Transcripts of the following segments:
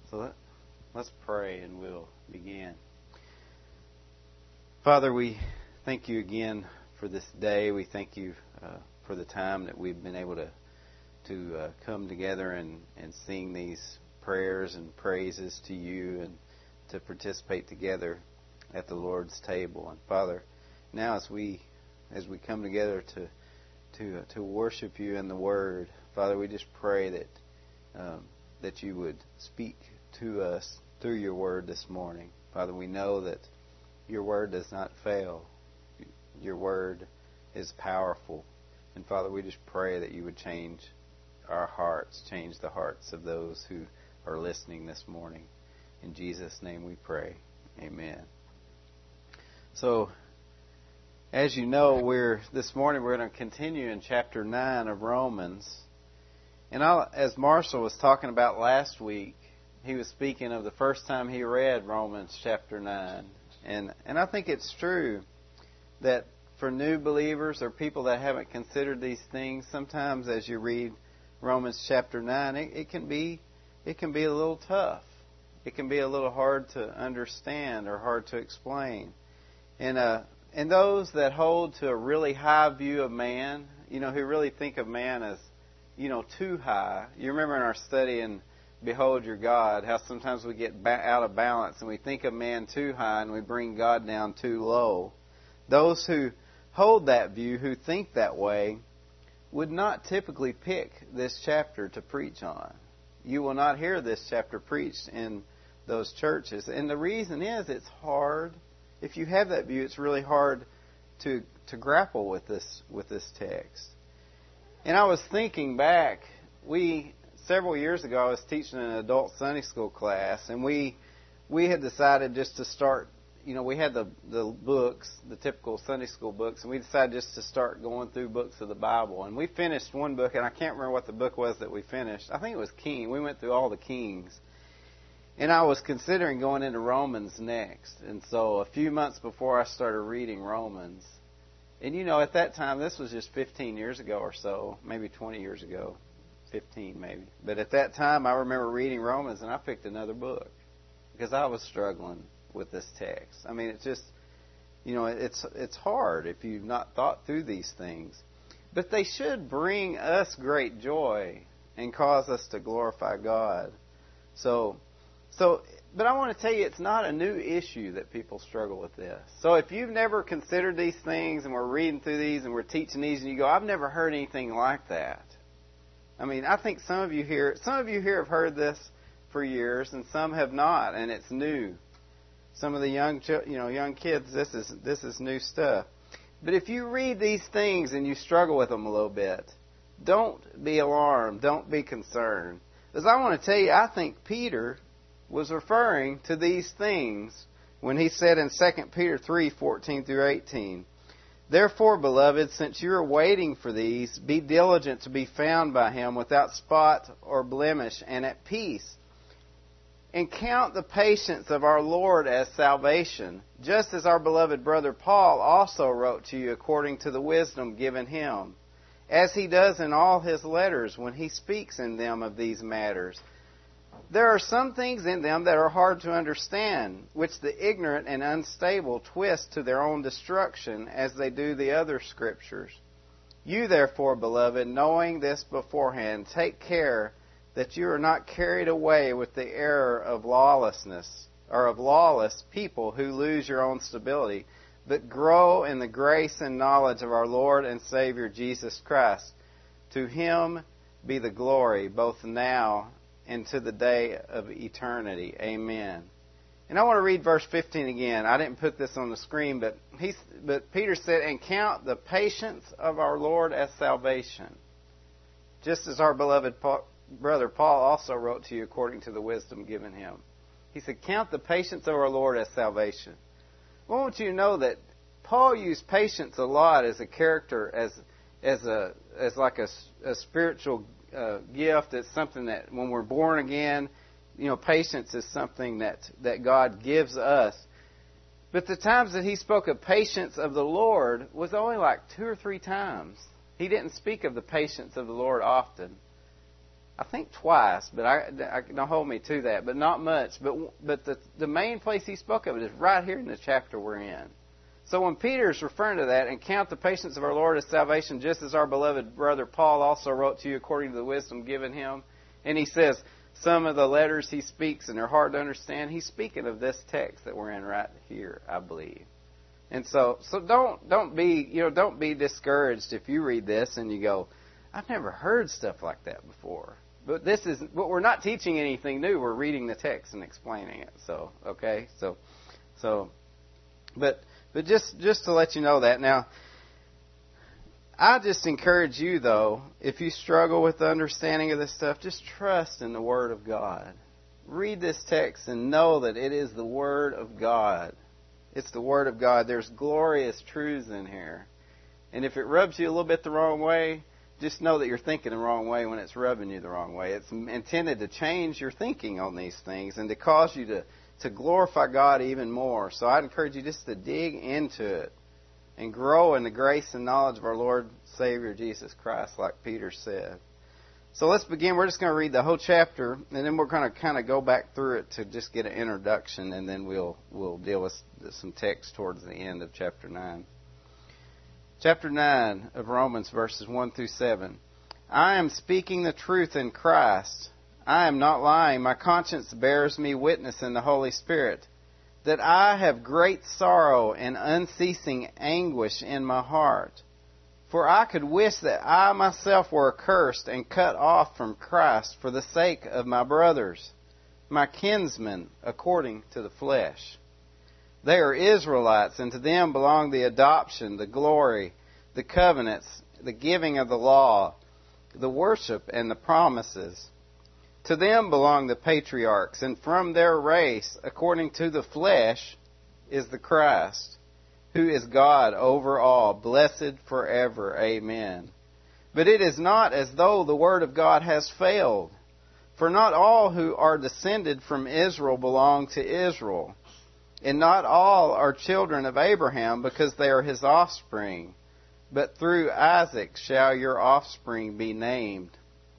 Let's pray and we'll begin. Father, we thank you again for this day. We thank you for the time that we've been able to come together and sing these prayers and praises to you and to participate together at the Lord's table. And Father, now as we come together to worship you in the Word, Father, we just pray that you would speak to us through your Word this morning. Father, we know that your Word does not fail. Your Word is powerful. And Father, we just pray that you would change our hearts, change the hearts of those who are listening this morning. In Jesus' name we pray. Amen. So, as you know, this morning we're going to continue in chapter 9 of Romans. And as Marshall was talking about last week, he was speaking of the first time he read Romans chapter 9. And I think it's true that for new believers or people that haven't considered these things, sometimes as you read Romans chapter 9, it can be a little tough. It can be a little hard to understand or hard to explain. And those that hold to a really high view of man, who really think of man as, too high. You remember in our study in Behold Your God, how sometimes we get out of balance and we think of man too high and we bring God down too low. Those who hold that view, who think that way, would not typically pick this chapter to preach on. You will not hear this chapter preached in those churches. And the reason is it's hard. If you have that view, it's really hard to grapple with this text. And I was thinking back, several years ago, I was teaching an adult Sunday school class, and we had decided just to start, we had the books, the typical Sunday school books, and we decided just to start going through books of the Bible. And we finished one book, and I can't remember what the book was that we finished. I think it was King. We went through all the Kings. And I was considering going into Romans next. And so a few months before I started reading Romans, and at that time, this was just 15 years ago or so, maybe 20 years ago. 15 maybe. But at that time, I remember reading Romans, and I picked another book because I was struggling with this text. I mean, it's just, it's hard if you've not thought through these things. But they should bring us great joy and cause us to glorify God. But I want to tell you, it's not a new issue that people struggle with this. So if you've never considered these things, and we're reading through these, and we're teaching these, and you go, I've never heard anything like that. I mean, I think some of you here have heard this for years, and some have not, and it's new. Some of the young kids, this is new stuff. But if you read these things and you struggle with them a little bit, don't be alarmed, don't be concerned. Because I want to tell you, I think Peter was referring to these things when he said in 2 Peter 3:14 through 18, Therefore, beloved, since you are waiting for these, be diligent to be found by Him without spot or blemish and at peace. And count the patience of our Lord as salvation, just as our beloved brother Paul also wrote to you according to the wisdom given him, as he does in all his letters when he speaks in them of these matters. There are some things in them that are hard to understand, which the ignorant and unstable twist to their own destruction, as they do the other Scriptures. You therefore, beloved, knowing this beforehand, take care that you are not carried away with the error of lawlessness, or of lawless people who lose your own stability, but grow in the grace and knowledge of our Lord and Savior Jesus Christ. To Him be the glory, both now and to the day of eternity. Amen. And I want to read verse 15 again. I didn't put this on the screen, but Peter said, And count the patience of our Lord as salvation, just as our beloved brother Paul also wrote to you according to the wisdom given him. He said, count the patience of our Lord as salvation. I want you to know that Paul used patience a lot as a character, as like a spiritual gift. It's something that when we're born again, patience is something that God gives us. But the times that he spoke of patience of the Lord was only like 2 or 3 times. He didn't speak of the patience of the Lord often. I think twice, but I don't hold me to that, but not much. But the main place he spoke of it is right here in the chapter we're in. So when Peter's referring to that, and count the patience of our Lord as salvation, just as our beloved brother Paul also wrote to you according to the wisdom given him, and he says some of the letters he speaks and they're hard to understand, he's speaking of this text that we're in right here, I believe. And so don't be discouraged if you read this and you go, I've never heard stuff like that before. But we're not teaching anything new. We're reading the text and explaining it. So, okay? But just to let you know that. Now, I just encourage you, though, if you struggle with the understanding of this stuff, just trust in the Word of God. Read this text and know that it is the Word of God. It's the Word of God. There's glorious truths in here. And if it rubs you a little bit the wrong way, just know that you're thinking the wrong way when it's rubbing you the wrong way. It's intended to change your thinking on these things and to cause you to glorify God even more. So I'd encourage you just to dig into it and grow in the grace and knowledge of our Lord Savior Jesus Christ, like Peter said. So let's begin. We're just going to read the whole chapter, and then we're going to kind of go back through it to just get an introduction, and then we'll deal with some text towards the end of chapter 9. Chapter 9 of Romans, verses 1 through 7. I am speaking the truth in Christ. I am not lying. My conscience bears me witness in the Holy Spirit that I have great sorrow and unceasing anguish in my heart. For I could wish that I myself were accursed and cut off from Christ for the sake of my brothers, my kinsmen according to the flesh. They are Israelites, and to them belong the adoption, the glory, the covenants, the giving of the law, the worship, and the promises. To them belong the patriarchs, and from their race, according to the flesh, is the Christ, who is God over all, blessed forever. Amen. But it is not as though the word of God has failed. For not all who are descended from Israel belong to Israel. And not all are children of Abraham, because they are his offspring. But through Isaac shall your offspring be named.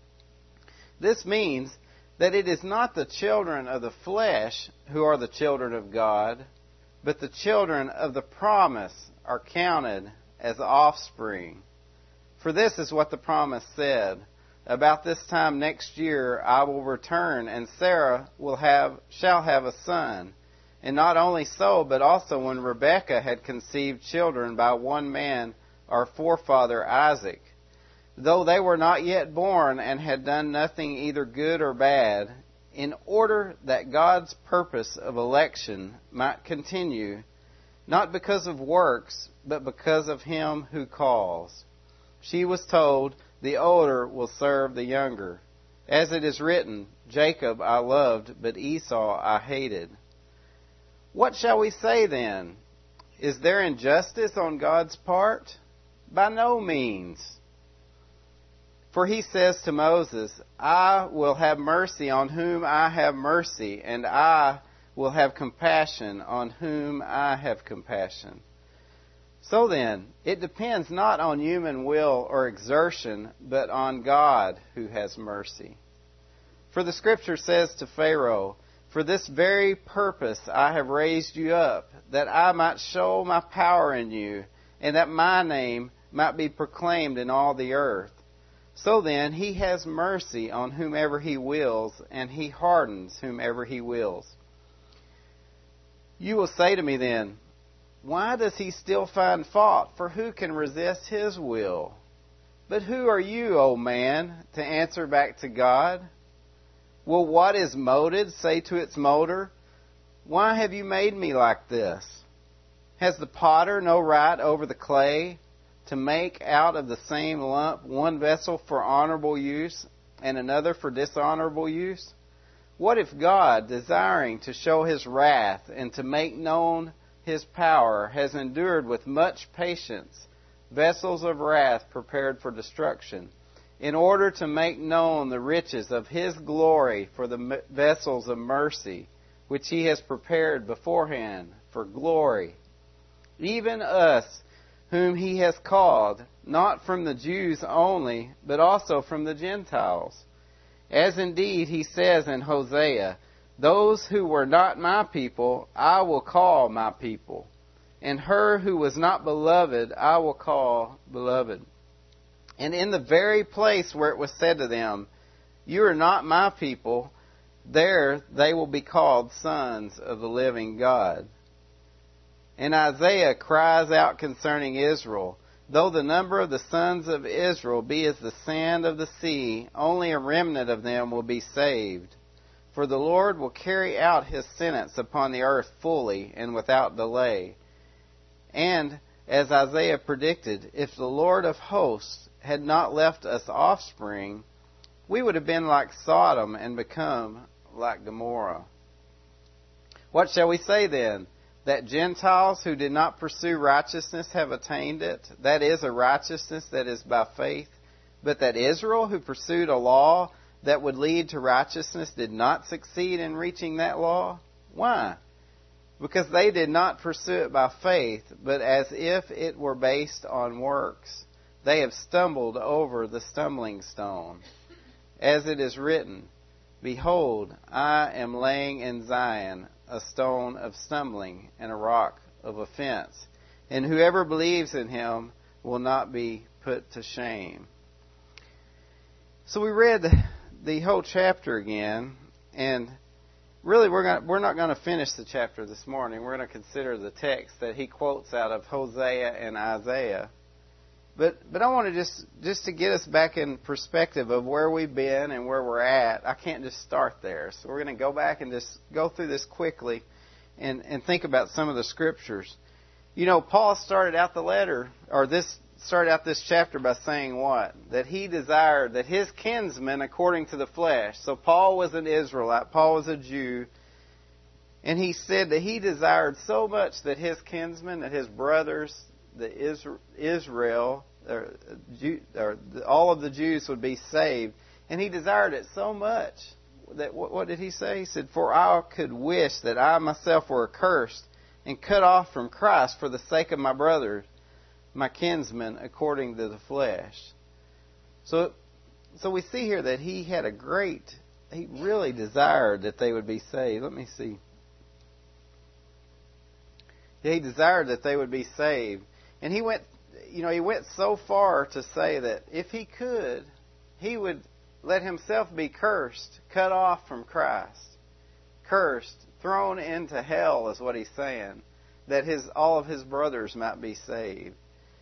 This means that it is not the children of the flesh who are the children of God, but the children of the promise are counted as offspring. For this is what the promise said, about this time next year I will return, and Sarah shall have a son. And not only so, but also when Rebekah had conceived children by one man, our forefather Isaac, though they were not yet born and had done nothing either good or bad, in order that God's purpose of election might continue, not because of works, but because of him who calls. She was told, the older will serve the younger. As it is written, Jacob I loved, but Esau I hated. What shall we say then? Is there injustice on God's part? By no means. For he says to Moses, I will have mercy on whom I have mercy, and I will have compassion on whom I have compassion. So then, it depends not on human will or exertion, but on God who has mercy. For the Scripture says to Pharaoh, for this very purpose I have raised you up, that I might show my power in you, and that my name might be proclaimed in all the earth. So then, he has mercy on whomever he wills, and he hardens whomever he wills. You will say to me then, why does he still find fault? For who can resist his will? But who are you, O man, to answer back to God? Will what is molded say to its molder, why have you made me like this? Has the potter no right over the clay to make out of the same lump one vessel for honorable use and another for dishonorable use? What if God, desiring to show his wrath and to make known his power, has endured with much patience vessels of wrath prepared for destruction, in order to make known the riches of his glory for the vessels of mercy, which he has prepared beforehand for glory? Even us, whom he has called, not from the Jews only, but also from the Gentiles. As indeed he says in Hosea, those who were not my people, I will call my people. And her who was not beloved, I will call beloved. And in the very place where it was said to them, you are not my people, there they will be called sons of the living God. And Isaiah cries out concerning Israel, though the number of the sons of Israel be as the sand of the sea, only a remnant of them will be saved. For the Lord will carry out His sentence upon the earth fully and without delay. And, as Isaiah predicted, if the Lord of hosts had not left us offspring, we would have been like Sodom and become like Gomorrah. What shall we say then? That Gentiles who did not pursue righteousness have attained it, that is, a righteousness that is by faith, but that Israel, who pursued a law that would lead to righteousness, did not succeed in reaching that law? Why? Because they did not pursue it by faith, but as if it were based on works. They have stumbled over the stumbling stone. As it is written, behold, I am laying in Zion a stone of stumbling and a rock of offense, and whoever believes in Him will not be put to shame. So we read the whole chapter again, and really we're not going to finish the chapter this morning. We're going to consider the text that he quotes out of Hosea and Isaiah. But I want to just to get us back in perspective of where we've been and where we're at. I can't just start there. So we're going to go back and just go through this quickly and think about some of the scriptures. You know, Paul started out this chapter by saying what? That he desired that his kinsmen according to the flesh. So Paul was an Israelite. Paul was a Jew. And he said that he desired so much that his kinsmen, that his brothers, Israel, all of the Jews would be saved. And he desired it so much that, what did he say? He said, for I could wish that I myself were accursed and cut off from Christ for the sake of my brothers, my kinsmen, according to the flesh. So we see here that he really desired that they would be saved. Let me see. He desired that they would be saved. And he went so far to say that if he could, he would let himself be cursed, cut off from Christ. Cursed, thrown into hell is what he's saying, that all of his brothers might be saved.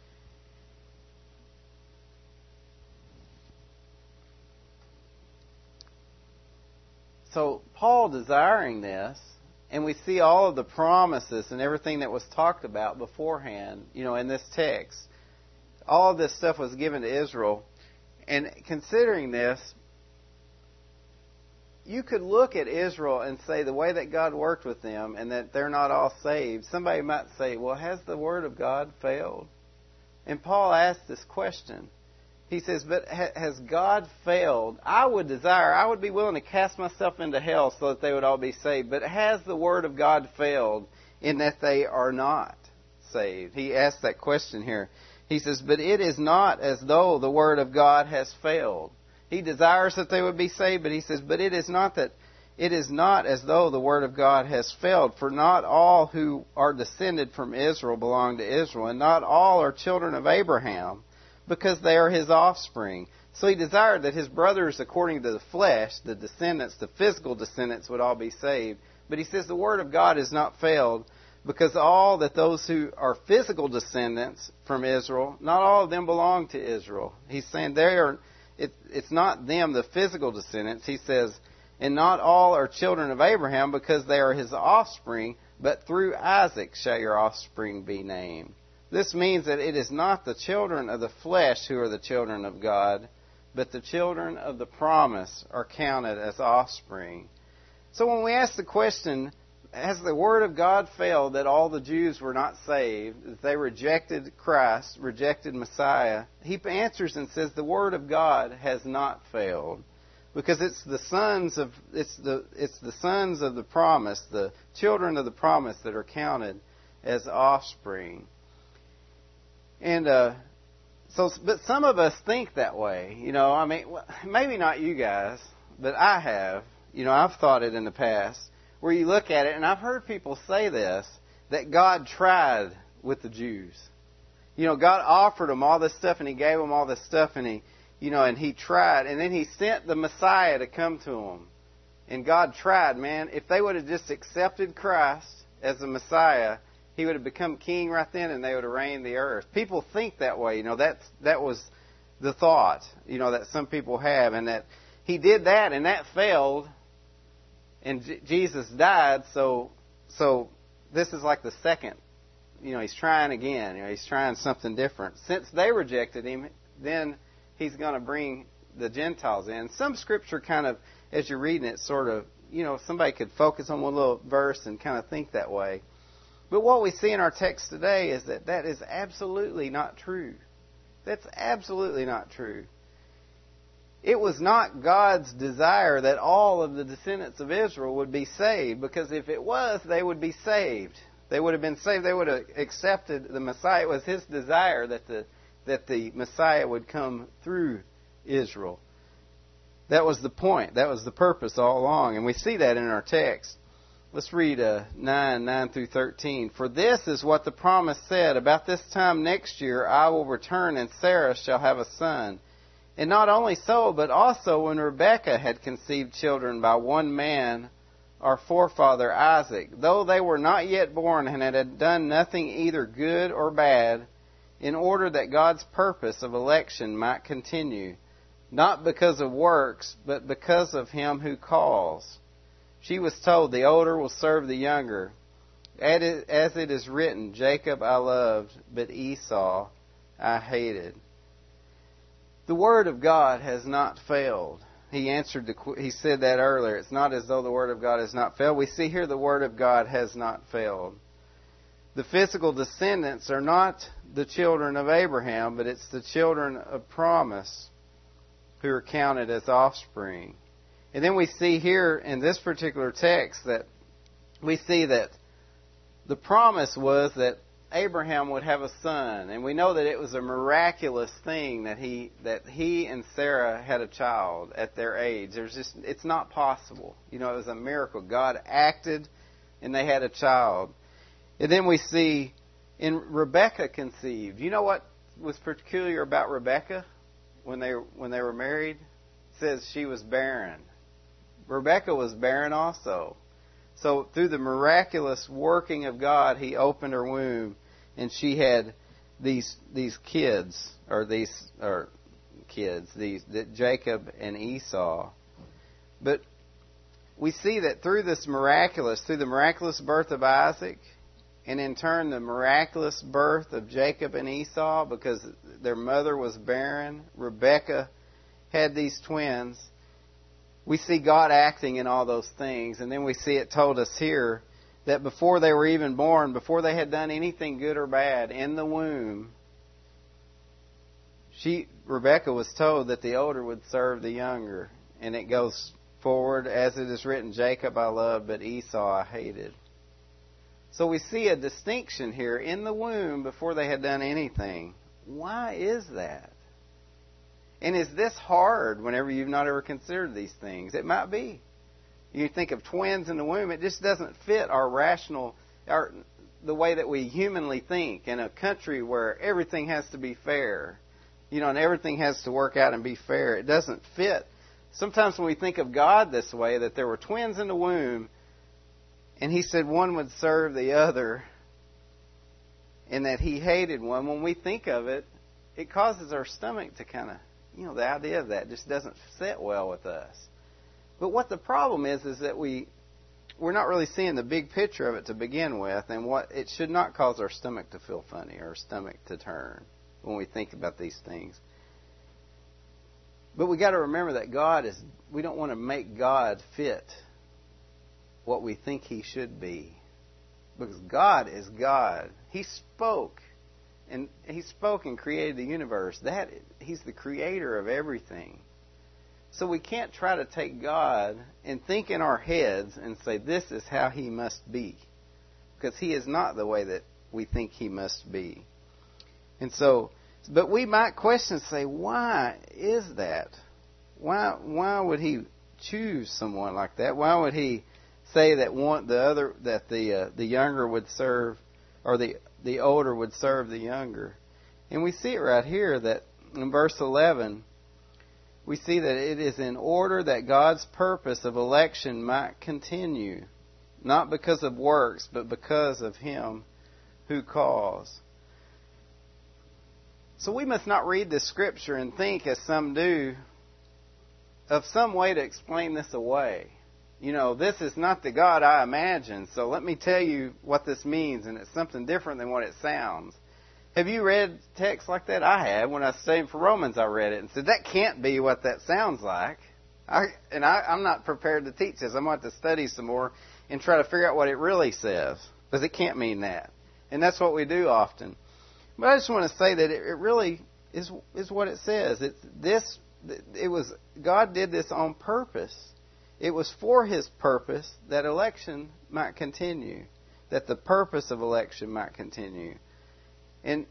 So Paul desiring this, and we see all of the promises and everything that was talked about beforehand, in this text. All of this stuff was given to Israel. And considering this, you could look at Israel and say the way that God worked with them and that they're not all saved. Somebody might say, well, has the Word of God failed? And Paul asked this question. He says, but has God failed? I would be willing to cast myself into hell so that they would all be saved. But has the Word of God failed in that they are not saved? He asked that question here. He says, but it is not as though the Word of God has failed. He desires that they would be saved, but he says, but it is not as though the Word of God has failed. For not all who are descended from Israel belong to Israel, and not all are children of Abraham, because they are his offspring. So he desired that his brothers, according to the flesh, the descendants, the physical descendants, would all be saved. But he says the Word of God has not failed, because those who are physical descendants from Israel, not all of them belong to Israel. He's saying it's not them, the physical descendants. He says, and not all are children of Abraham, because they are his offspring, but through Isaac shall your offspring be named. This means that it is not the children of the flesh who are the children of God, but the children of the promise are counted as offspring. So when we ask the question, has the Word of God failed that all the Jews were not saved, that they rejected Christ, rejected Messiah, he answers and says the Word of God has not failed. Because it's the sons of the promise, the children of the promise that are counted as offspring. And but some of us think that way. Maybe not you guys, but I have. I've thought it in the past, where you look at it, and I've heard people say this, that God tried with the Jews. God offered them all this stuff, and He gave them all this stuff, and He tried, and then He sent the Messiah to come to them. And God tried, man. If they would have just accepted Christ as the Messiah, He would have become king right then, and they would have reigned the earth. People think that way. That was the thought, that some people have, and that He did that, and that failed, and Jesus died. So this is like the second. He's trying again. He's trying something different. Since they rejected Him, then He's going to bring the Gentiles in. Some Scripture kind of, as you're reading it, sort of, somebody could focus on one little verse and kind of think that way. But what we see in our text today is that is absolutely not true. That's absolutely not true. It was not God's desire that all of the descendants of Israel would be saved, because if it was, they would be saved. They would have been saved. They would have accepted the Messiah. It was His desire that the Messiah would come through Israel. That was the point. That was the purpose all along. And we see that in our text. Let's read 9 through 13. For this is what the promise said, about this time next year I will return, and Sarah shall have a son. And not only so, but also when Rebekah had conceived children by one man, our forefather Isaac, though they were not yet born and had done nothing either good or bad, in order that God's purpose of election might continue, not because of works, but because of Him who calls. She was told, the older will serve the younger. As it is written, Jacob I loved, but Esau I hated. The Word of God has not failed. He said that earlier. It's not as though the Word of God has not failed. We see here the Word of God has not failed. The physical descendants are not the children of Abraham, but it's the children of promise who are counted as offspring. And then we see here in this particular text that we see that the promise was that Abraham would have a son. And we know that it was a miraculous thing that he and Sarah had a child at their age. It's not possible. It was a miracle. God acted and they had a child. And then we see in Rebekah conceived. You know what was peculiar about Rebekah when they were married? It says she was barren. Rebekah was barren also. So through the miraculous working of God, He opened her womb, and she had these kids, Jacob and Esau. But we see that through the miraculous birth of Isaac, and in turn the miraculous birth of Jacob and Esau, because their mother was barren, Rebekah had these twins. We see God acting in all those things. And then we see it told us here that before they were even born, before they had done anything good or bad in the womb, Rebekah was told that the older would serve the younger. And it goes forward, as it is written, Jacob I loved, but Esau I hated. So we see a distinction here in the womb before they had done anything. Why is that? And is this hard whenever you've not ever considered these things? It might be. You think of twins in the womb, it just doesn't fit our the way that we humanly think in a country where everything has to be fair. And everything has to work out and be fair. It doesn't fit. Sometimes when we think of God this way, that there were twins in the womb, and He said one would serve the other, and that He hated one, when we think of it, it causes our stomach to kind of, the idea of that just doesn't sit well with us. But what the problem is that we're not really seeing the big picture of it to begin with, and what it should not cause our stomach to feel funny or our stomach to turn when we think about these things. But we got to remember that we don't want to make God fit what we think He should be. Because God is God. He spoke. And He spoke and created the universe. He's the creator of everything. So we can't try to take God and think in our heads and say, this is how He must be. Because He is not the way that we think He must be. And so, but we might question and say, why is that? Why would He choose someone like that? Why would He say that the younger would serve, or the older would serve the younger? And we see it right here that in verse 11, we see that it is in order that God's purpose of election might continue, not because of works, but because of Him who calls. So we must not read this Scripture and think, as some do, of some way to explain this away. This is not the God I imagine, so let me tell you what this means, and it's something different than what it sounds. Have you read texts like that? I have. When I was studying for Romans, I read it and said, that can't be what that sounds like. I'm not prepared to teach this. I'm going to have to study some more and try to figure out what it really says, because it can't mean that. And that's what we do often. But I just want to say that it really is what it says. God did this on purpose. It was for His purpose that election might continue, that the purpose of election might continue. And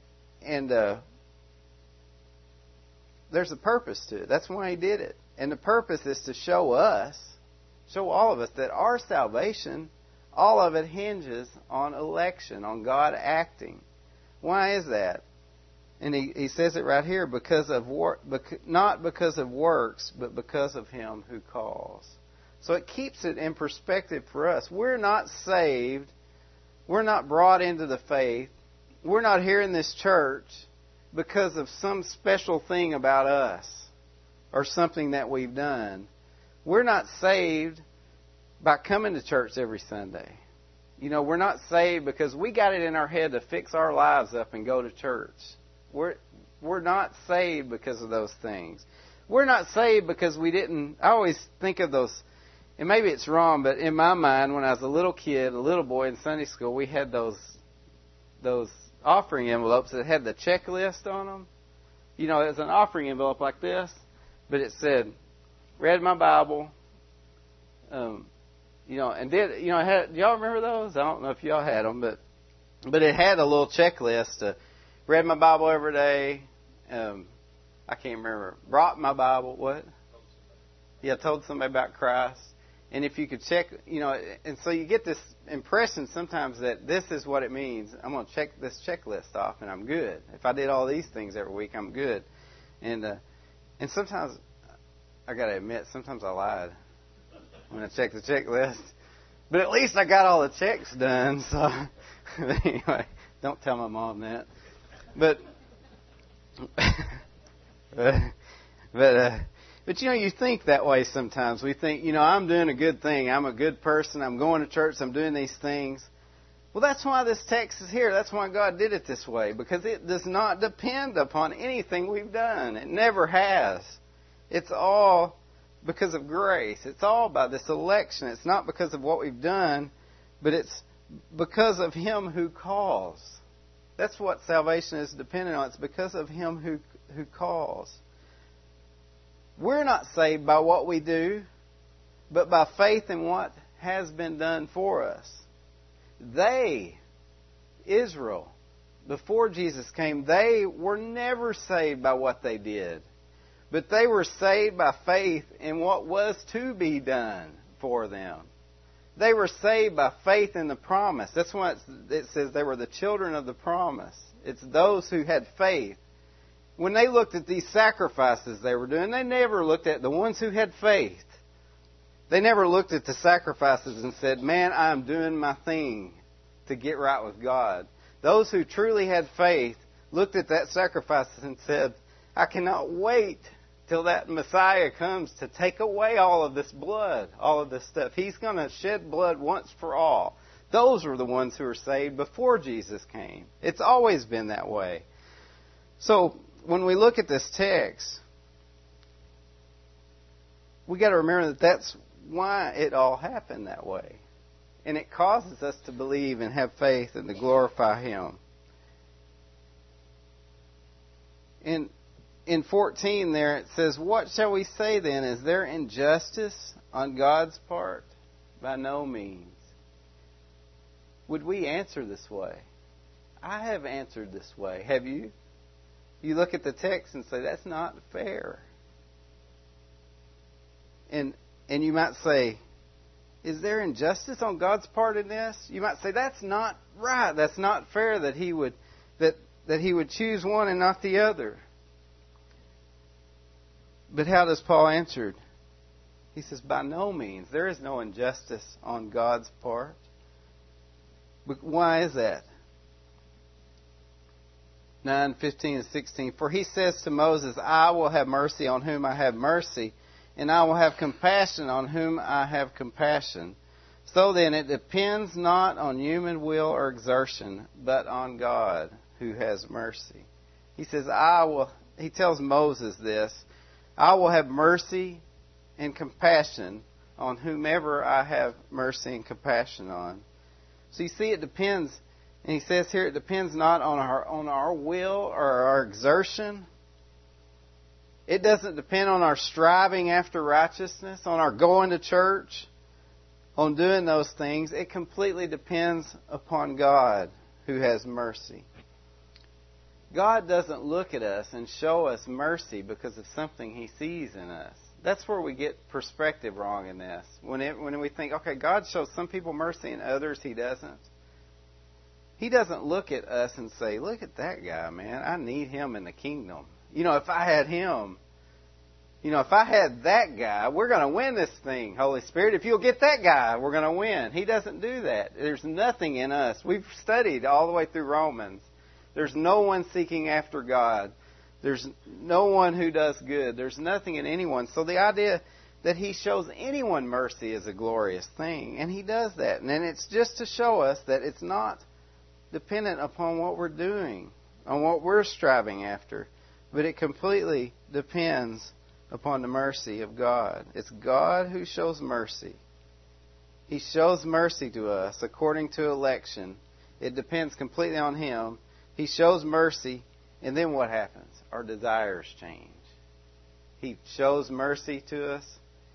there's a purpose to it. That's why He did it. And the purpose is to show all of us, that our salvation, all of it hinges on election, on God acting. Why is that? And he says it right here, not because of works, but because of Him who calls. So it keeps it in perspective for us. We're not saved. We're not brought into the faith. We're not here in this church because of some special thing about us or something that we've done. We're not saved by coming to church every Sunday. We're not saved because we got it in our head to fix our lives up and go to church. We're not saved because of those things. We're not saved because we didn't... I always think of those, and maybe it's wrong, but in my mind, when I was a little kid, a little boy in Sunday school, we had those offering envelopes that had the checklist on them. It was an offering envelope like this, but it said, read my Bible, and did y'all remember those? I don't know if y'all had them, but it had a little checklist. Read my Bible every day. I can't remember. Brought my Bible. What? Told somebody about Christ. And if you could check, and so you get this impression sometimes that this is what it means. I'm going to check this checklist off, and I'm good. If I did all these things every week, I'm good. And sometimes, I got to admit, sometimes I lied when I checked the checklist. But at least I got all the checks done. So anyway, don't tell my mom that. But you think that way sometimes. We think, I'm doing a good thing. I'm a good person. I'm going to church. I'm doing these things. Well, that's why this text is here. That's why God did it this way. Because it does not depend upon anything we've done. It never has. It's all because of grace. It's all by this election. It's not because of what we've done, but it's because of Him who calls. That's what salvation is dependent on. It's because of Him who calls. We're not saved by what we do, but by faith in what has been done for us. Israel, before Jesus came, they were never saved by what they did. But they were saved by faith in what was to be done for them. They were saved by faith in the promise. That's why it says they were the children of the promise. It's those who had faith. When they looked at these sacrifices they were doing, they never looked at the ones who had faith. They never looked at the sacrifices and said, man, I'm doing my thing to get right with God. Those who truly had faith looked at that sacrifice and said, I cannot wait till that Messiah comes to take away all of this blood, all of this stuff. He's going to shed blood once for all. Those were the ones who were saved before Jesus came. It's always been that way. So when we look at this text, we got to remember that that's why it all happened that way. And it causes us to believe and have faith and to glorify Him. In 14 there it says, what shall we say then? Is there injustice on God's part? By no means. Would we answer this way? I have answered this way. Have you? You look at the text and say, that's not fair. And And you might say, is there injustice on God's part in this? You might say, that's not right. That's not fair that He would choose one and not the other. But how does Paul answer? He says, by no means. There is no injustice on God's part. But why is that? 9:15 and 16. For He says to Moses, I will have mercy on whom I have mercy, and I will have compassion on whom I have compassion. So then it depends not on human will or exertion, but on God who has mercy. He says, He tells Moses this, I will have mercy and compassion on whomever I have mercy and compassion on. So you see, it depends, and he says here, it depends not on our will or our exertion. It doesn't depend on our striving after righteousness, on our going to church, on doing those things. It completely depends upon God who has mercy. God doesn't look at us and show us mercy because of something He sees in us. That's where we get perspective wrong in this. When we think, okay, God shows some people mercy and others He doesn't. He doesn't look at us and say, look at that guy, man. I need him in the kingdom. If I had him, if I had that guy, we're going to win this thing, Holy Spirit. If you'll get that guy, we're going to win. He doesn't do that. There's nothing in us. We've studied all the way through Romans. There's no one seeking after God. There's no one who does good. There's nothing in anyone. So the idea that He shows anyone mercy is a glorious thing. And He does that. And then it's just to show us that it's not dependent upon what we're doing, on what we're striving after. But it completely depends upon the mercy of God. It's God who shows mercy. He shows mercy to us according to election. It depends completely on Him. He shows mercy, and then what happens? Our desires change. He shows mercy to us.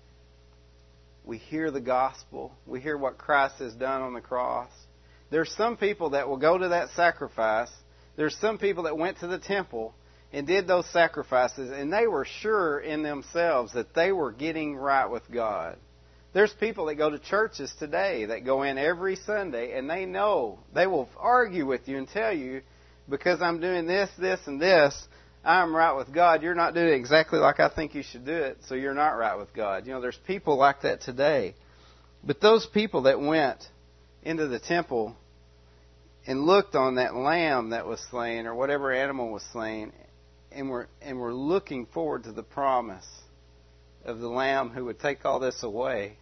We hear the gospel. We hear what Christ has done on the cross. There's some people that will go to that sacrifice. There's some people that went to the temple and did those sacrifices, and they were sure in themselves that they were getting right with God. There's people that go to churches today that go in every Sunday, and they know, they will argue with you and tell you, because I'm doing this, this, and this, I'm right with God. You're not doing it exactly like I think you should do it, so you're not right with God. There's people like that today. But those people that went into the temple and looked on that lamb that was slain, or whatever animal was slain, and were looking forward to the promise of the Lamb who would take all this away,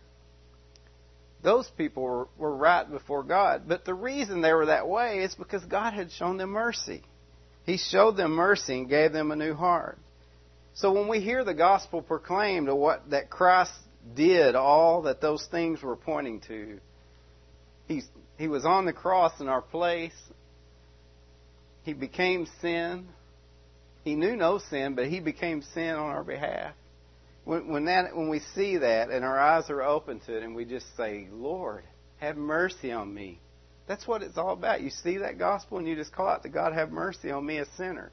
those people were right before God. But the reason they were that way is because God had shown them mercy. He showed them mercy and gave them a new heart. So when we hear the gospel proclaimed of what that Christ did, all that those things were pointing to, He was on the cross in our place. He became sin. He knew no sin, but He became sin on our behalf. When we see that and our eyes are open to it and we just say, Lord, have mercy on me. That's what it's all about. You see that gospel and you just call out to God, have mercy on me, a sinner.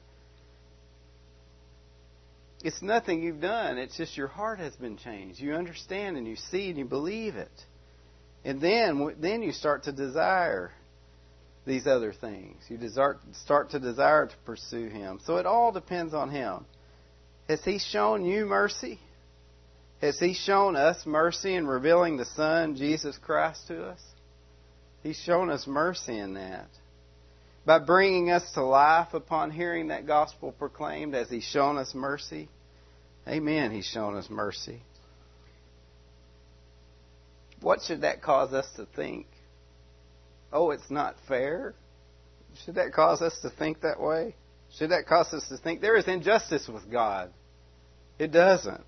It's nothing you've done. It's just your heart has been changed. You understand and you see and you believe it. And then you start to desire these other things. You start to desire to pursue Him. So it all depends on Him. Has He shown you mercy? Has He shown us mercy in revealing the Son, Jesus Christ, to us? He's shown us mercy in that. By bringing us to life upon hearing that gospel proclaimed, has He shown us mercy? Amen, He's shown us mercy. What should that cause us to think? Oh, it's not fair? Should that cause us to think that way? Should that cause us to think there is injustice with God? It doesn't.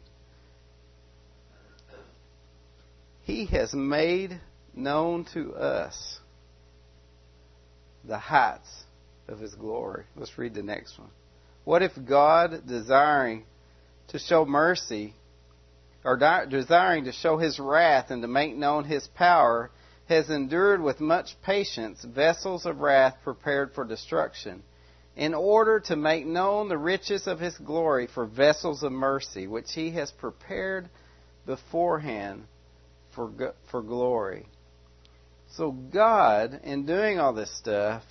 He has made known to us the heights of His glory. Let's read the next one. What if God, desiring to show mercy, or desiring to show His wrath and to make known His power, has endured with much patience vessels of wrath prepared for destruction, in order to make known the riches of His glory for vessels of mercy, which He has prepared beforehand for glory. So God, in doing all this stuff,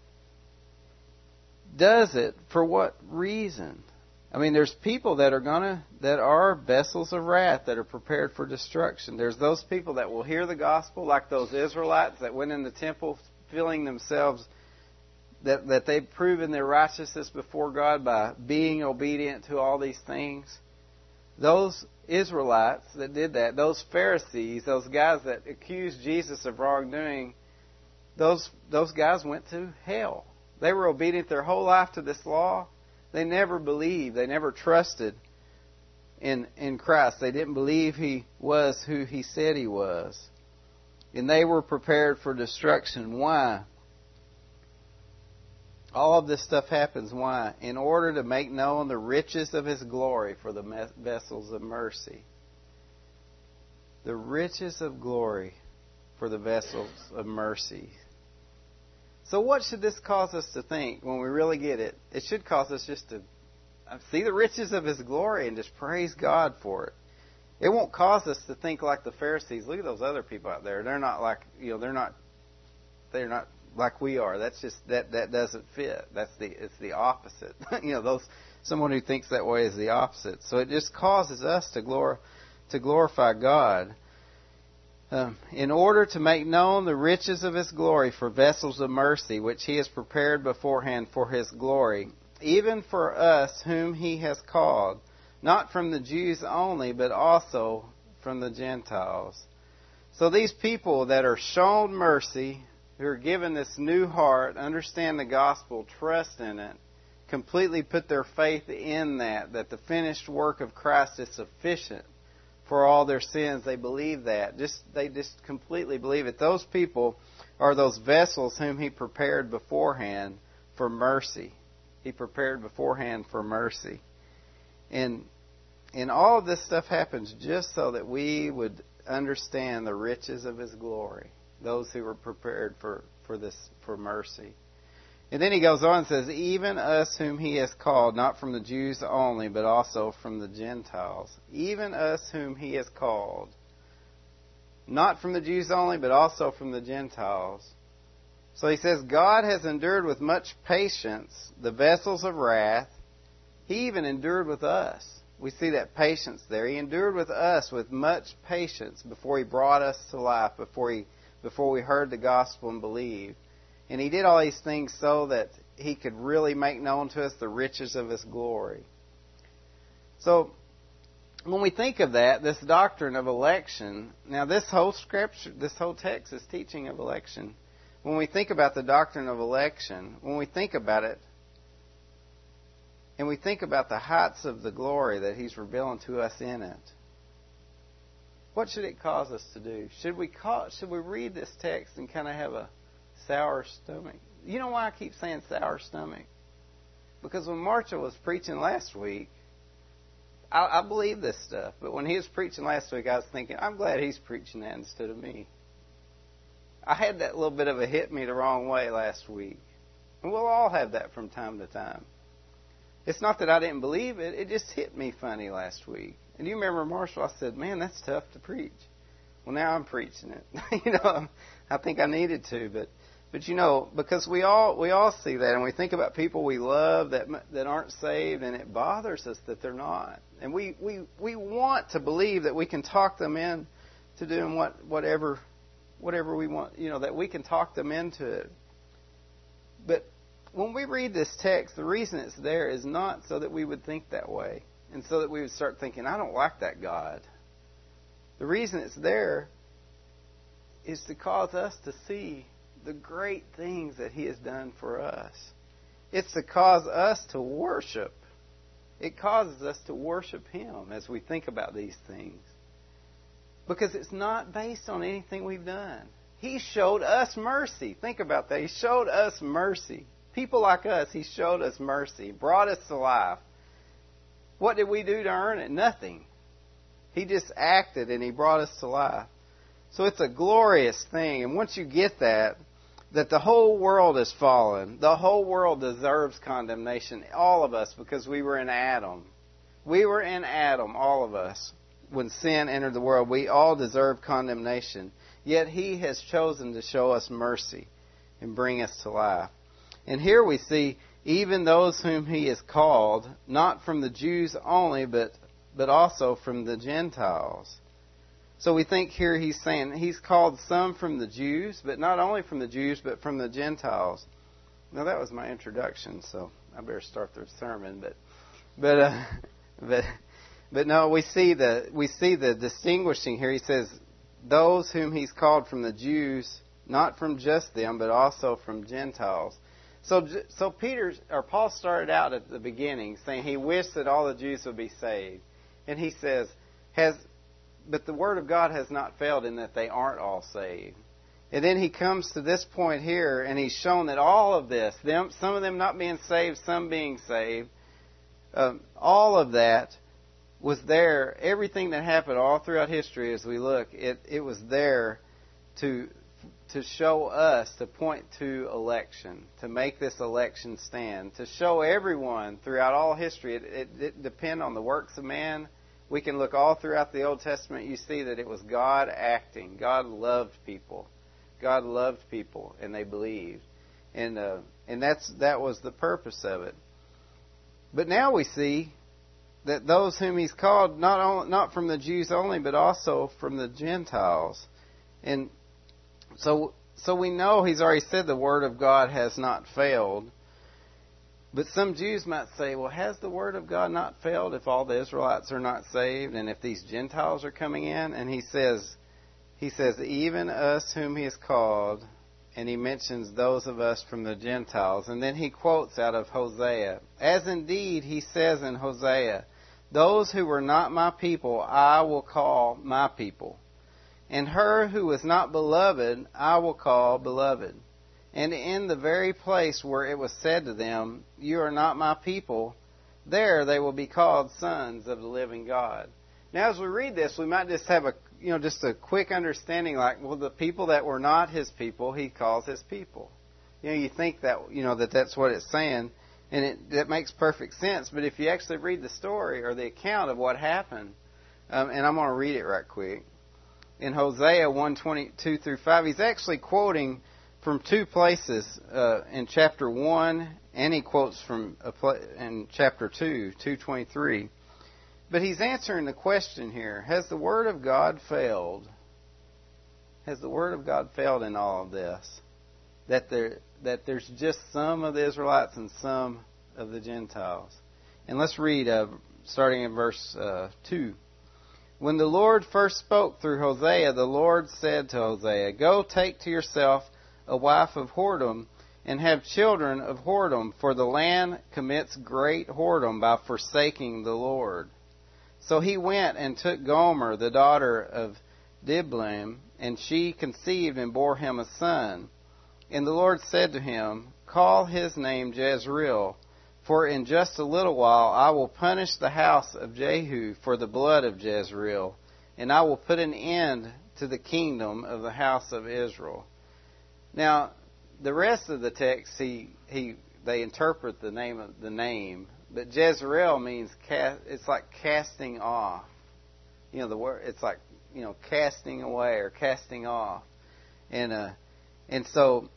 does it for what reason? I mean, there's people that are vessels of wrath that are prepared for destruction. There's those people that will hear the gospel, like those Israelites that went in the temple feeling themselves that they've proven their righteousness before God by being obedient to all these things. Those Israelites that did that, those Pharisees, those guys that accused Jesus of wrongdoing, those guys went to hell. They were obedient their whole life to this law. They never believed. They never trusted in Christ. They didn't believe He was who He said He was. And they were prepared for destruction. Why? All of this stuff happens. Why? In order to make known the riches of His glory for the vessels of mercy. The riches of glory for the vessels of mercy. So what should this cause us to think when we really get it? It should cause us just to see the riches of His glory and just praise God for it. It won't cause us to think like the Pharisees. Look at those other people out there. They're not like, they're not like we are. That's just that doesn't fit. It's the opposite. Someone who thinks that way is the opposite. So it just causes us to glorify God. In order to make known the riches of His glory for vessels of mercy, which He has prepared beforehand for His glory, even for us whom He has called, not from the Jews only, but also from the Gentiles. So these people that are shown mercy, who are given this new heart, understand the gospel, trust in it, completely put their faith in that the finished work of Christ is sufficient for all their sins. They believe that. They just completely believe it. Those people are those vessels whom He prepared beforehand for mercy. He prepared beforehand for mercy. And all of this stuff happens just so that we would understand the riches of His glory. Those who were prepared for mercy. And then he goes on and says, even us whom He has called, not from the Jews only, but also from the Gentiles. Even us whom He has called, not from the Jews only, but also from the Gentiles. So he says, God has endured with much patience the vessels of wrath. He even endured with us. We see that patience there. He endured with us with much patience before He brought us to life, before we heard the gospel and believed. And He did all these things so that He could really make known to us the riches of His glory. So, when we think of that, this doctrine of election, now this whole scripture, this whole text is teaching of election. When we think about the doctrine of election, when we think about it, and we think about the heights of the glory that He's revealing to us in it, what should it cause us to do? Should we read this text and kind of have a sour stomach? You know why I keep saying sour stomach? Because when Marshall was preaching last week, I believe this stuff. But when he was preaching last week, I was thinking, I'm glad he's preaching that instead of me. I had that little bit of a hit me the wrong way last week. And we'll all have that from time to time. It's not that I didn't believe it. It just hit me funny last week. And you remember, Marshall, I said, man, that's tough to preach. Well, now I'm preaching it. I think I needed to. But because we all see that, and we think about people we love that aren't saved, and it bothers us that they're not. And we want to believe that we can talk them in to doing whatever we want, that we can talk them into it. But when we read this text, the reason it's there is not so that we would think that way, and so that we would start thinking, I don't like that God. The reason it's there is to cause us to see the great things that He has done for us. It's to cause us to worship. It causes us to worship Him as we think about these things. Because it's not based on anything we've done. He showed us mercy. Think about that. He showed us mercy. People like us, He showed us mercy. Brought us to life. What did we do to earn it? Nothing. He just acted and He brought us to life. So it's a glorious thing. And once you get that the whole world is fallen. The whole world deserves condemnation. All of us, because we were in Adam. We were in Adam, all of us. when sin entered the world, we all deserve condemnation. Yet He has chosen to show us mercy and bring us to life. And here we see even those whom He has called, not from the Jews only, but also from the Gentiles. So we think here He's saying He's called some from the Jews, but not only from the Jews, but from the Gentiles. Now that was my introduction, so I better start the sermon. But no, we see the distinguishing here. He says those whom He's called from the Jews, not from just them, but also from Gentiles. So Paul started out at the beginning saying he wished that all the Jews would be saved, and he says, but the Word of God has not failed in that they aren't all saved. And then he comes to this point here, and he's shown that all of this, some of them not being saved, some being saved, all of that was there. Everything that happened all throughout history, as we look, it was there to show us, to point to election, to make this election stand, to show everyone throughout all history. It depends on the works of man. We can look all throughout the Old Testament. You see that it was God acting. God loved people. God loved people, and they believed, and that was the purpose of it. But now we see that those whom He's called, not from the Jews only, but also from the Gentiles, and so we know He's already said the Word of God has not failed. But some Jews might say, well, has the Word of God not failed if all the Israelites are not saved and if these Gentiles are coming in? And He says, even us whom He has called, and He mentions those of us from the Gentiles. And then He quotes out of Hosea, as indeed He says in Hosea, those who were not my people I will call my people. And her who was not beloved I will call beloved. And in the very place where it was said to them, you are not my people, there they will be called sons of the living God. Now as we read this, we might just have just a quick understanding like, well, the people that were not His people, He calls His people. You think that, that's what it's saying, and that makes perfect sense. But if you actually read the story or the account of what happened, and I'm going to read it right quick. In Hosea 1:22 through 5, he's actually quoting from two places in chapter 1, and he quotes from in chapter 2, 2:23. But he's answering the question here, has the Word of God failed? Has the Word of God failed in all of this? That there's just some of the Israelites and some of the Gentiles. And let's read starting in verse 2. When the Lord first spoke through Hosea, the Lord said to Hosea, go take to yourself a wife of whoredom, and have children of whoredom, for the land commits great whoredom by forsaking the Lord. So he went and took Gomer, the daughter of Diblaim, and she conceived and bore him a son. And the Lord said to him, call his name Jezreel, for in just a little while I will punish the house of Jehu for the blood of Jezreel, and I will put an end to the kingdom of the house of Israel. Now, the rest of the text, they interpret the name, but Jezreel means it's like casting off. The word, it's like casting away or casting off, and so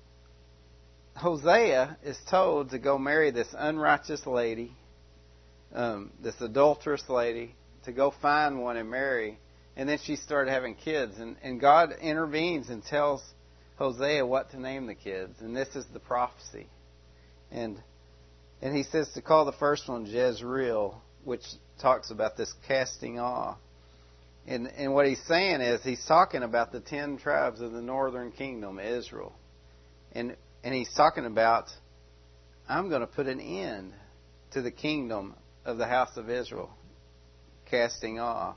Hosea is told to go marry this unrighteous lady, this adulterous lady, to go find one and marry, and then she started having kids, and God intervenes and tells Hosea what to name the kids, and this is the prophecy. And he says to call the first one Jezreel, which talks about this casting off. And what he's saying is he's talking about the 10 tribes of the northern kingdom, Israel. And he's talking about, I'm going to put an end to the kingdom of the house of Israel, casting off.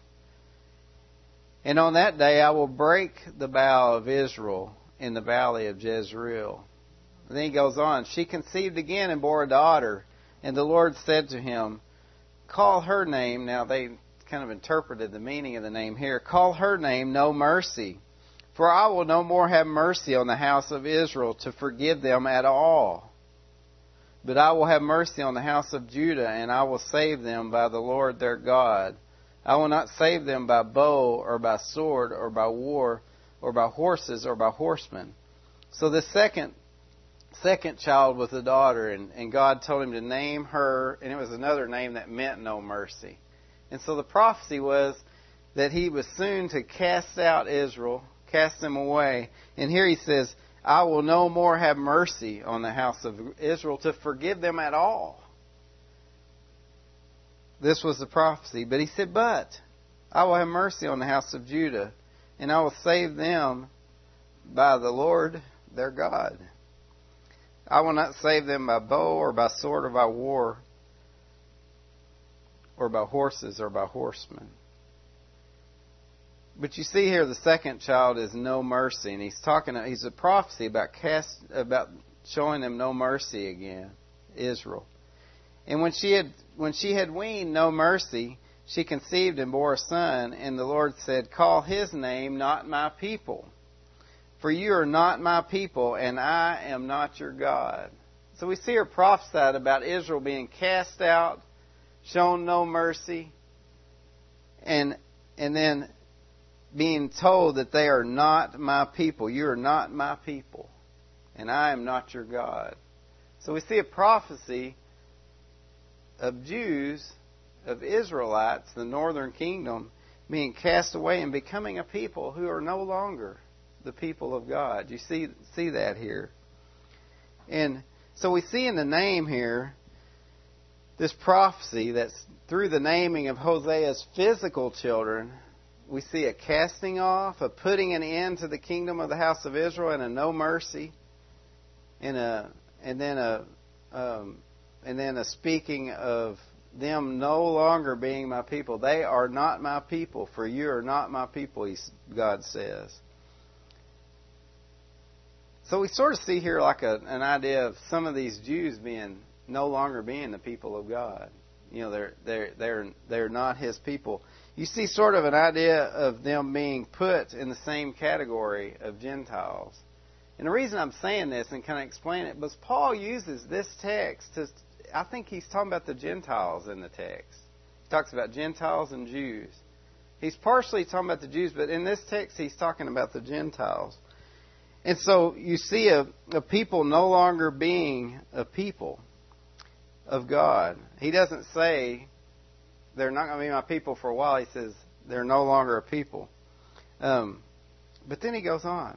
And on that day I will break the bow of Israel in the valley of Jezreel. And then he goes on, she conceived again and bore a daughter. And the Lord said to him, call her name, now they kind of interpreted the meaning of the name here, call her name No Mercy. For I will no more have mercy on the house of Israel to forgive them at all. But I will have mercy on the house of Judah, and I will save them by the Lord their God, I will not save them by bow or by sword or by war or by horses or by horsemen. So the second child was a daughter, and God told him to name her, and it was another name that meant no mercy. And so the prophecy was that he was soon to cast out Israel, cast them away. And here he says, I will no more have mercy on the house of Israel to forgive them at all. This was the prophecy. But he said, but I will have mercy on the house of Judah, and I will save them by the Lord their God. I will not save them by bow or by sword or by war or by horses or by horsemen. But you see here the second child is no mercy, and he's a prophecy about showing them no mercy again, Israel. And when she had weaned no mercy, she conceived and bore a son, and the Lord said, call his name not my people. For you are not my people, and I am not your God. So we see her prophesied about Israel being cast out, shown no mercy, and then being told that they are not my people. You are not my people, and I am not your God. So we see a prophecy of Jews, of Israelites, the northern kingdom, being cast away and becoming a people who are no longer the people of God. You see that here. And so we see in the name here this prophecy that's through the naming of Hosea's physical children, we see a casting off, a putting an end to the kingdom of the house of Israel, and a no mercy, and then a speaking of them no longer being my people. They are not my people, for you are not my people, God says. So we sort of see here like an idea of some of these Jews no longer being the people of God. You know, they're not His people. You see sort of an idea of them being put in the same category of Gentiles. And the reason I'm saying this and kind of explain it, because Paul uses this text I think he's talking about the Gentiles in the text. He talks about Gentiles and Jews. He's partially talking about the Jews, but in this text he's talking about the Gentiles. And so you see a people no longer being a people of God. He doesn't say they're not going to be my people for a while. He says they're no longer a people. But then he goes on.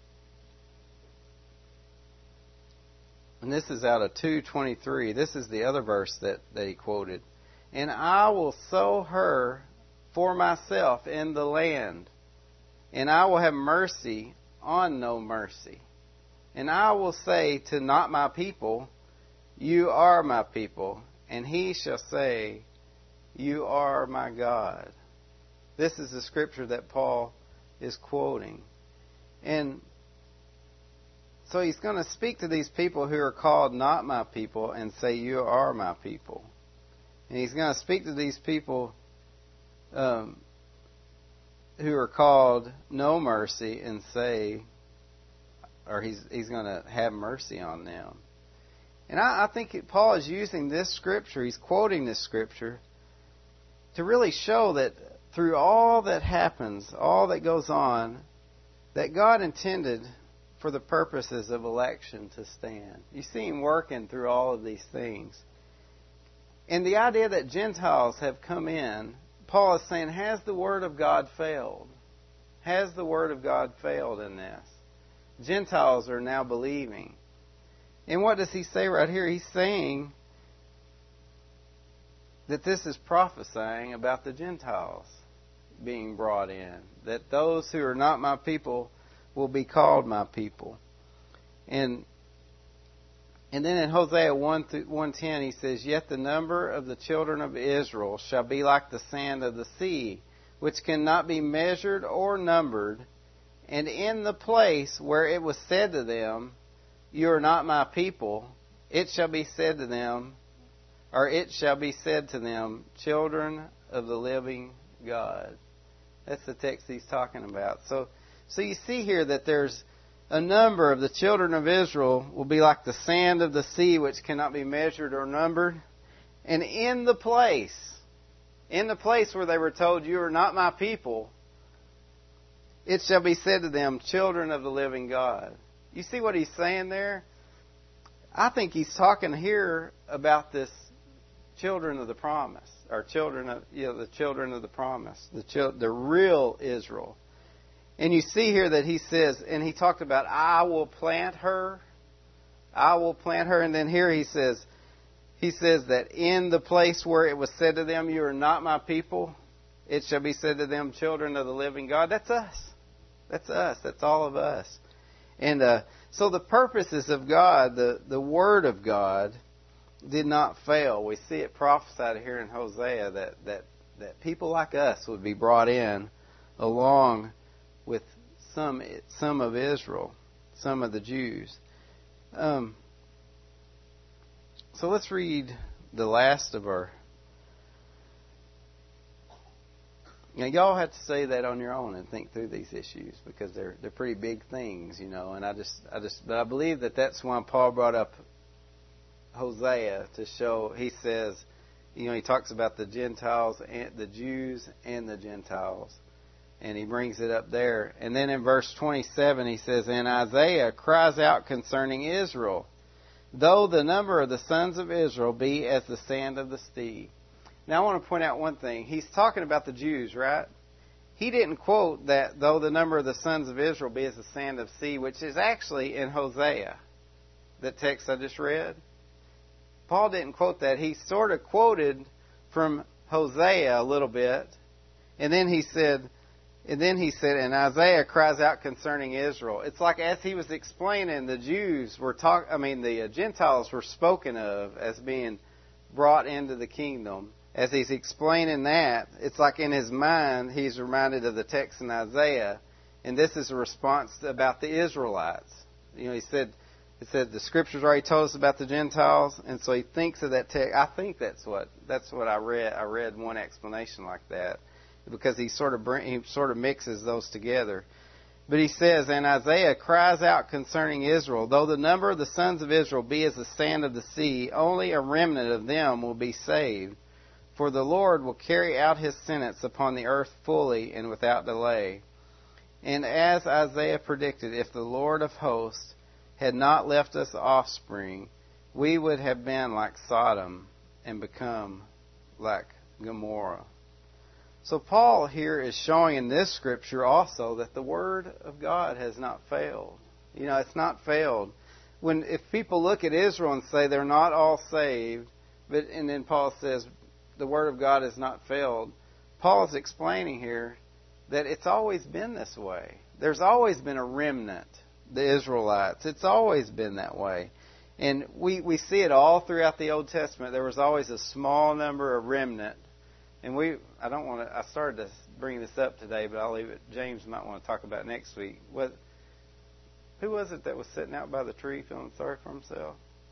And this is out of 2:23. This is the other verse that he quoted. And I will sow her for myself in the land, and I will have mercy on no mercy. And I will say to not my people, you are my people, and he shall say, you are my God. This is the scripture that Paul is quoting. And so he's going to speak to these people who are called not my people and say, you are my people. And he's going to speak to these people who are called no mercy and say, or he's going to have mercy on them. And I think Paul is using this scripture, he's quoting this scripture, to really show that through all that happens, all that goes on, that God intended for the purposes of election to stand. You see Him working through all of these things. And the idea that Gentiles have come in, Paul is saying, has the Word of God failed? Has the Word of God failed in this? Gentiles are now believing. And what does he say right here? He's saying that this is prophesying about the Gentiles being brought in. That those who are not my people will be called my people. And then in Hosea 1:10 he says, yet the number of the children of Israel shall be like the sand of the sea, which cannot be measured or numbered. And in the place where it was said to them, you are not my people, it shall be said to them, children of the living God. That's the text he's talking about. So you see here that there's a number of the children of Israel will be like the sand of the sea, which cannot be measured or numbered. And in the place In the place where they were told, you are not my people, it shall be said to them, children of the living God. You see what he's saying there? I think he's talking here about this children of the promise, or children of the children of the promise, the real Israel. And you see here that he says, and he talked about, I will plant her, and then here he says that in the place where it was said to them, you are not my people, it shall be said to them, children of the living God. That's us. That's us. That's all of us. And so the purposes of God, the Word of God, did not fail. We see it prophesied here in Hosea that people like us would be brought in along with some of Israel, some of the Jews. So let's read the last of our. Y'all have to say that on your own and think through these issues because they're pretty big things, And but I believe that's why Paul brought up Hosea to show. He says, he talks about the Gentiles and the Jews and the Gentiles, and he brings it up there. And then in verse 27, he says, and Isaiah cries out concerning Israel, though the number of the sons of Israel be as the sand of the sea. Now I want to point out one thing. He's talking about the Jews, right? He didn't quote that, though the number of the sons of Israel be as the sand of the sea, which is actually in Hosea, that text I just read. Paul didn't quote that. He sort of quoted from Hosea a little bit, and then he said, and Isaiah cries out concerning Israel. It's like as he was explaining, the the Gentiles were spoken of as being brought into the kingdom. As he's explaining that, it's like in his mind, he's reminded of the text in Isaiah, and this is a response about the Israelites. It said the Scriptures already told us about the Gentiles, and so he thinks of that text. I think that's what I read. I read one explanation like that because he sort of mixes those together. But he says, and Isaiah cries out concerning Israel, though the number of the sons of Israel be as the sand of the sea, only a remnant of them will be saved. For the Lord will carry out His sentence upon the earth fully and without delay. And as Isaiah predicted, if the Lord of hosts had not left us offspring, we would have been like Sodom and become like Gomorrah. So Paul here is showing in this scripture also that the Word of God has not failed. It's not failed. If people look at Israel and say they're not all saved, and then Paul says the Word of God has not failed, Paul is explaining here that it's always been this way. There's always been a remnant, the Israelites. It's always been that way. And we see it all throughout the Old Testament. There was always a small number of remnant. And I started to bring this up today, but I'll leave it. James might want to talk about it next week. Who was it that was sitting out by the tree feeling sorry for himself?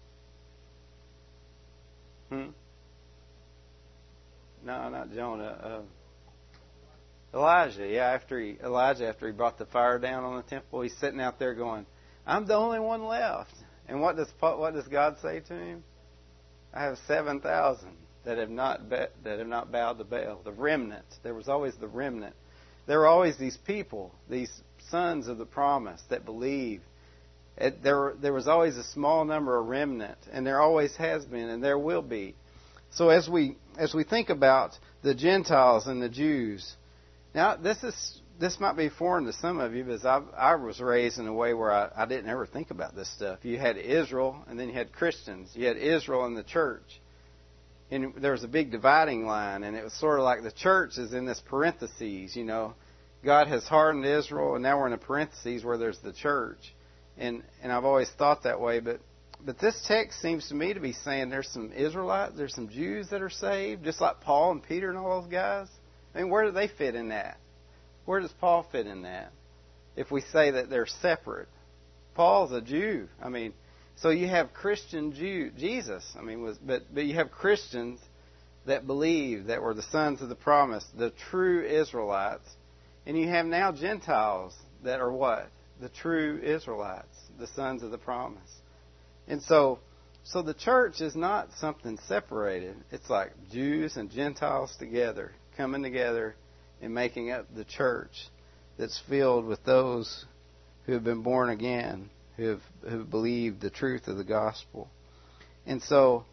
No, not Jonah. Elijah. Yeah, after he brought the fire down on the temple, he's sitting out there going, "I'm the only one left." And what does God say to him? I have 7,000 that have not bowed to Baal. The remnant. There was always the remnant. There were always these people, these sons of the promise that believe. There was always a small number of remnant, and there always has been, and there will be. So as we think about the Gentiles and the Jews, now this might be foreign to some of you, because I was raised in a way where I didn't ever think about this stuff. You had Israel, and then you had Christians. You had Israel and the church. And there was a big dividing line, and it was sort of like the church is in this parentheses, God has hardened Israel, and now we're in a parentheses where there's the church. And I've always thought that way, but this text seems to me to be saying there's some Israelites, there's some Jews that are saved, just like Paul and Peter and all those guys. I mean, where do they fit in that? Where does Paul fit in that? If we say that they're separate. Paul's a Jew. I mean, so you have Christian Jesus. I mean, but you have Christians that believe, that were the sons of the promise, the true Israelites. And you have now Gentiles that are what? The true Israelites, the sons of the promise. And so So the church is not something separated. It's like Jews and Gentiles together, coming together and making up the church that's filled with those who have been born again, who have believed the truth of the gospel. And so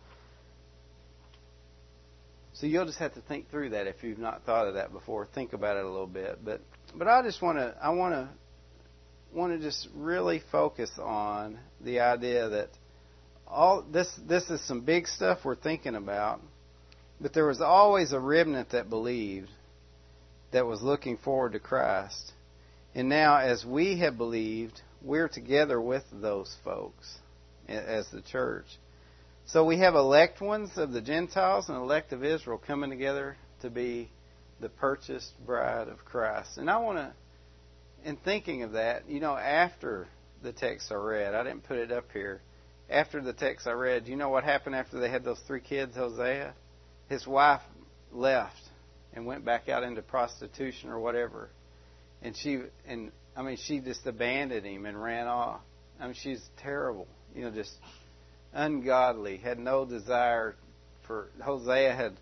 you'll just have to think through that if you've not thought of that before. Think about it a little bit. But I just want to just really focus on the idea that all this is some big stuff we're thinking about, but there was always a remnant that believed, that was looking forward to Christ. And now, as we have believed, we're together with those folks as the church. So we have elect ones of the Gentiles and elect of Israel coming together to be the purchased bride of Christ. And I want to, in thinking of that, after the text I read, I didn't put it up here. After the text I read, you know what happened after they had those 3 kids, Hosea? His wife left and went back out into prostitution or whatever. And she just abandoned him and ran off. She's terrible. Just ungodly. Had no desire for. Hosea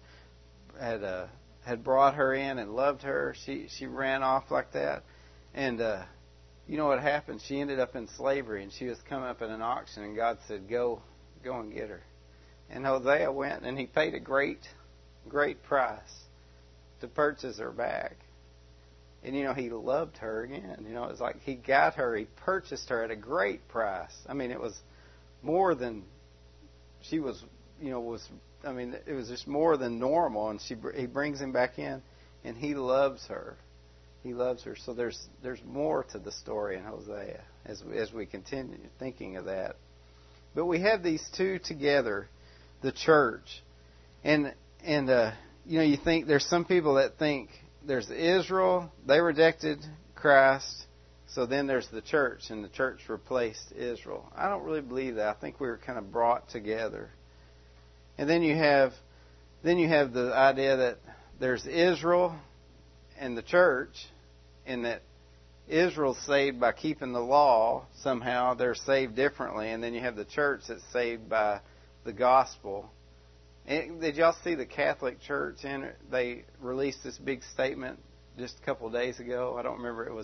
had brought her in and loved her. She ran off like that. And you know what happened? She ended up in slavery, and she was coming up at an auction, and God said, Go and get her. And Hosea went, and he paid a great price to purchase her back. And, he loved her again. It's like he got her, he purchased her at a great price. It was more than she was, it was just more than normal. And he brings him back in, and he loves her. He loves her. So there's more to the story in Hosea as we continue thinking of that. But we have these two together, the church. And you think there's some people that think there's Israel, they rejected Christ, so then there's the church, and the church replaced Israel. I don't really believe that. I think we were kind of brought together. And then you have the idea that there's Israel and the church, and that Israel's saved by keeping the law. Somehow they're saved differently. And then you have the church that's saved by the gospel. And did y'all see the Catholic Church? And they released this big statement just a couple of days ago. I don't remember. It was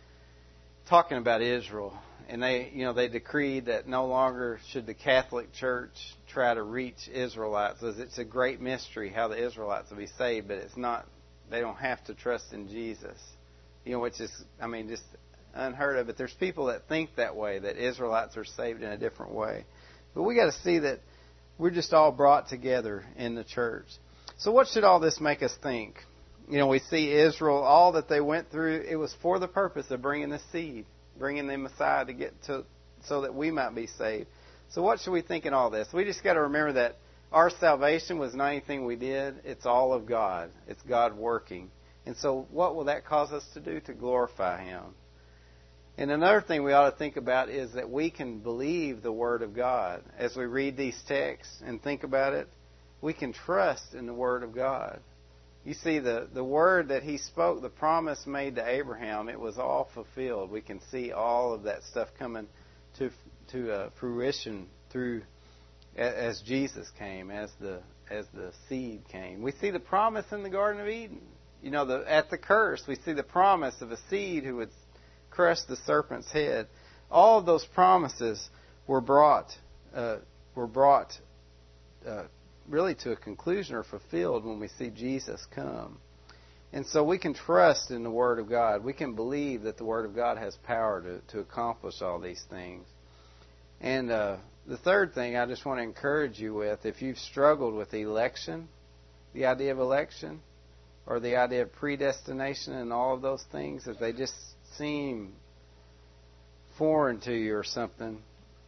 talking about Israel. And they decreed that no longer should the Catholic Church try to reach Israelites. It's a great mystery how the Israelites will be saved, but it's not. They don't have to trust in Jesus, which is, just unheard of. But there's people that think that way, that Israelites are saved in a different way. But we got to see that we're just all brought together in the church. So what should all this make us think? We see Israel, all that they went through, it was for the purpose of bringing the seed, bringing the Messiah to get to, so that we might be saved. So what should we think in all this? We just got to remember that our salvation was not anything we did. It's all of God. It's God working. And so what will that cause us to do? To glorify Him. And another thing we ought to think about is that we can believe the Word of God. As we read these texts and think about it, we can trust in the Word of God. You see, the Word that He spoke, the promise made to Abraham, it was all fulfilled. We can see all of that stuff coming to fruition through as Jesus came, as the seed came. We see the promise in the Garden of Eden. At the curse, we see the promise of a seed who would crush the serpent's head. All of those promises were brought really to a conclusion or fulfilled when we see Jesus come. And so we can trust in the Word of God. We can believe that the Word of God has power to accomplish all these things. And the third thing I just want to encourage you with, if you've struggled with election, the idea of election, or the idea of predestination and all of those things, if they just seem foreign to you or something,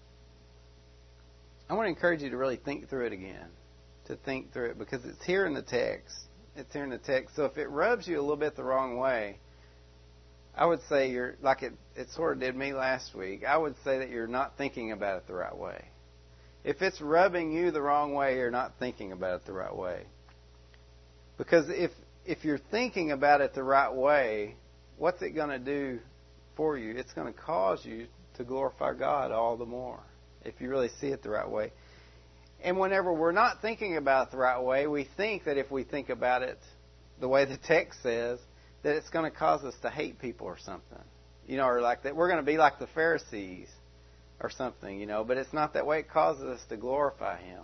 I want to encourage you to really think through it again. To think through it, because it's here in the text. It's here in the text. So if it rubs you a little bit the wrong way, I would say you're, like it sort of did me last week, I would say that you're not thinking about it the right way. If it's rubbing you the wrong way, you're not thinking about it the right way. Because if you're thinking about it the right way, what's it going to do for you? It's going to cause you to glorify God all the more, if you really see it the right way. And whenever we're not thinking about it the right way, we think that if we think about it the way the text says, that it's going to cause us to hate people or something. Or like that we're going to be like the Pharisees or something, But it's not that way. It causes us to glorify Him.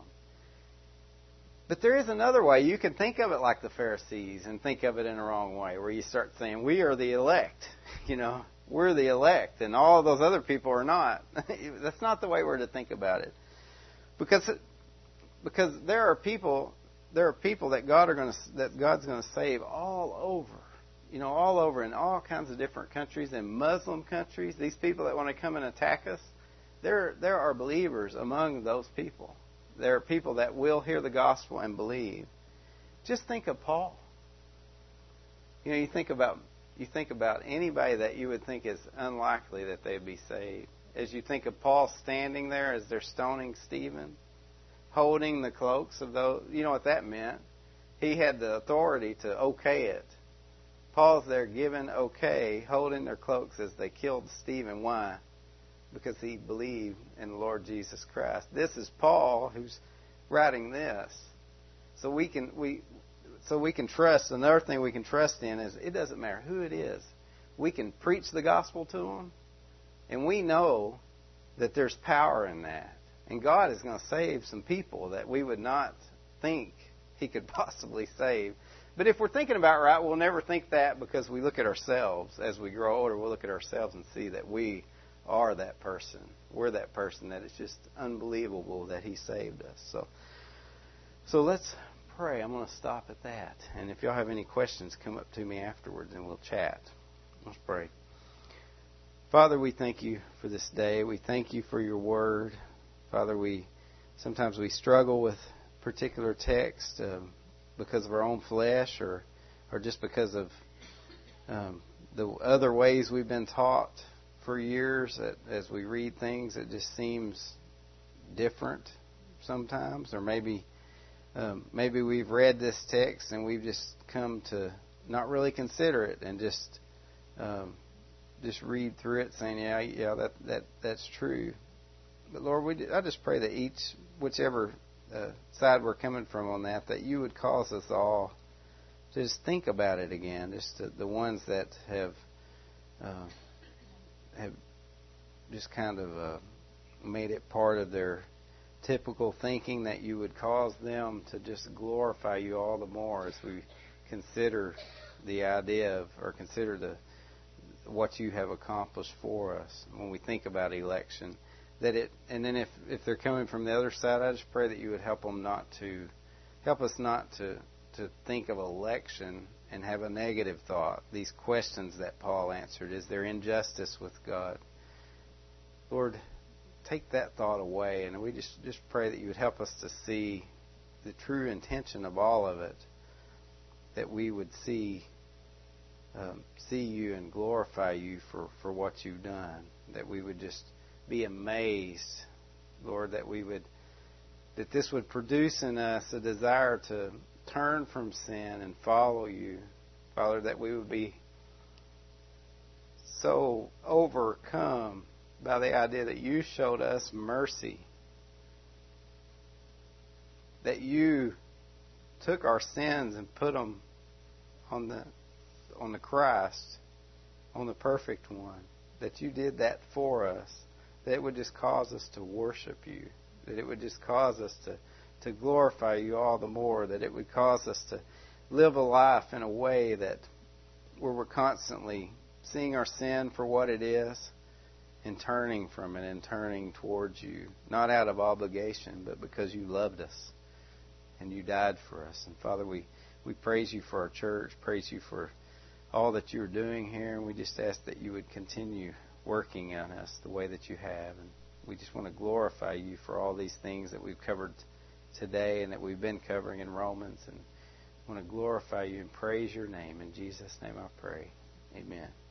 But there is another way. You can think of it like the Pharisees and think of it in a wrong way, where you start saying, we are the elect, We're the elect, and all those other people are not. That's not the way we're to think about it. Because there are people that God's going to save all over, all over in all kinds of different countries, in Muslim countries. These people that want to come and attack us, there are believers among those people. There are people that will hear the gospel and believe. Just think of Paul. You think about anybody that you would think is unlikely that they'd be saved. As you think of Paul standing there as they're stoning Stephen, holding the cloaks of those, you know what that meant. He had the authority to okay it. Paul's there giving okay, holding their cloaks as they killed Stephen. Why? Because he believed in the Lord Jesus Christ. This is Paul who's writing this. So we can trust. Another thing we can trust in is it doesn't matter who it is. We can preach the gospel to them, and we know that there's power in that. And God is going to save some people that we would not think He could possibly save. But if we're thinking about it right, we'll never think that because we look at ourselves. As we grow older, we'll look at ourselves and see that we are that person. We're that person that it's just unbelievable that He saved us. So let's pray. I'm going to stop at that. And if y'all have any questions, come up to me afterwards and we'll chat. Let's pray. Father, we thank You for this day. We thank You for Your Word. Father, sometimes we struggle with particular text because of our own flesh or just because of the other ways we've been taught for years. That as we read things, it just seems different sometimes. Or maybe we've read this text and we've just come to not really consider it and just read through it saying, yeah, that's true. But Lord, I just pray that whichever side we're coming from on that You would cause us all to just think about it again. Just the ones that have just kind of made it part of their typical thinking, that You would cause them to just glorify You all the more as we consider the idea of, or consider what You have accomplished for us when we think about election. And then if they're coming from the other side, I just pray that You would help us not to think of election and have a negative thought. These questions that Paul answered, is there injustice with God? Lord, take that thought away, and we just pray that You would help us to see the true intention of all of it, that we would see You and glorify You for what You've done, that we would just be amazed, Lord, that this would produce in us a desire to turn from sin and follow You. Father, that we would be so overcome by the idea that You showed us mercy, that You took our sins and put them on the Christ, on the perfect one, that You did that for us, that it would just cause us to worship You, that it would just cause us to glorify You all the more, that it would cause us to live a life in a way where we're constantly seeing our sin for what it is and turning from it and turning towards You, not out of obligation, but because You loved us and You died for us. And Father, we praise You for our church, praise You for all that You are doing here, and we just ask that You would continue working on us the way that You have. And we just want to glorify You for all these things that we've covered today and that we've been covering in Romans, and want to glorify You and praise Your name. In Jesus' name I pray. Amen.